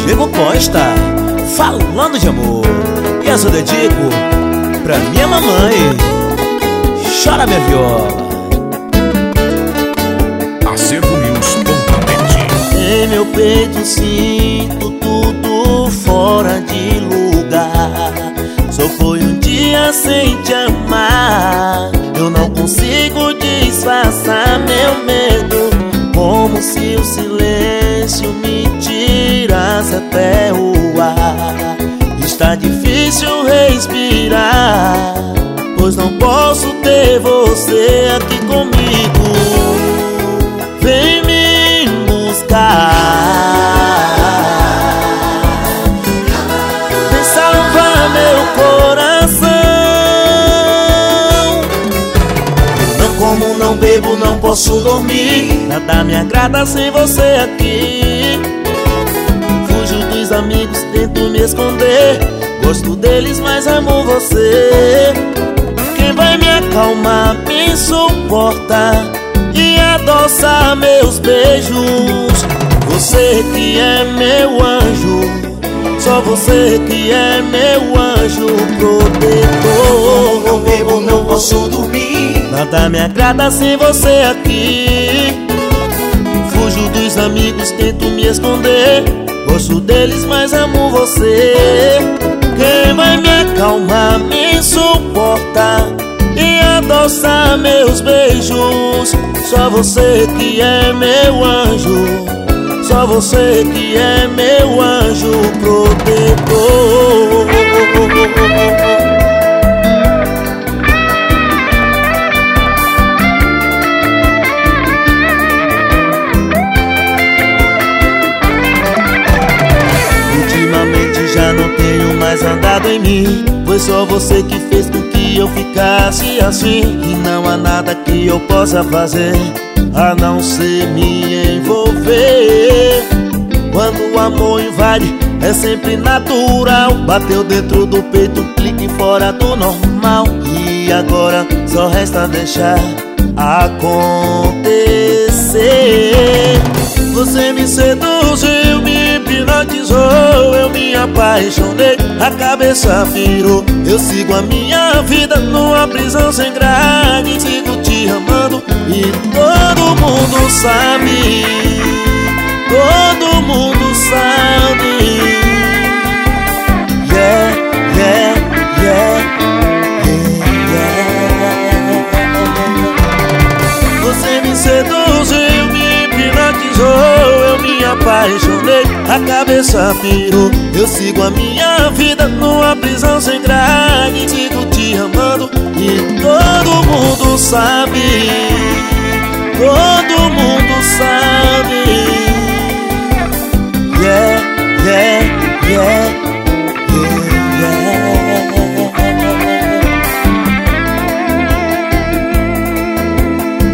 Diego Costa, falando de amor. E essa eu dedico pra minha mamãe. Chora minha viola. AcervoNews.net. Em meu peito sinto tudo fora de lugar. Só foi um dia sem te amar. Eu não consigo disfarçar meu medo, como se o silêncio me tirasse até o ar. Está difícil respirar, pois não posso ter você aqui comigo. Vem me buscar, vem salvar meu coração. Não como, não bebo, não posso dormir. Nada me agrada sem você aqui. Fujo dos amigos, tento me esconder. Gosto deles, mas amo você. Quem vai me acalmar, me suportar e adoçar meus beijos. Você que é meu anjo, só você que é meu anjo protetor. Não bebo, não posso dormir. Nada me agrada sem você aqui. Fujo dos amigos, tento me esconder. Gosto deles, mas amo você. Quem vai me acalmar, me suportar e adoçar meus beijos? Só você que é meu anjo, só você que é meu anjo protetor. Ultimamente já não tenho mais andado em mim. Foi só você que fez com que eu ficasse assim. E não há nada que eu possa fazer a não ser me envolver. Quando o amor invade, é sempre natural. Bateu dentro do peito, clique fora do normal. E agora só resta deixar acontecer. Você me seduziu, me hipnotizou, eu me apaixonei, a cabeça virou. Eu sigo a minha vida numa prisão sem grade. Sigo te amando e todo mundo sabe. Todo mundo sabe. Yeah, yeah, yeah, yeah, yeah. Você me seduziu, me hipnotizou, eu me apaixonei, a cabeça pirou. Eu sigo a minha vida numa prisão sem grade. Sigo te amando e todo mundo sabe. Todo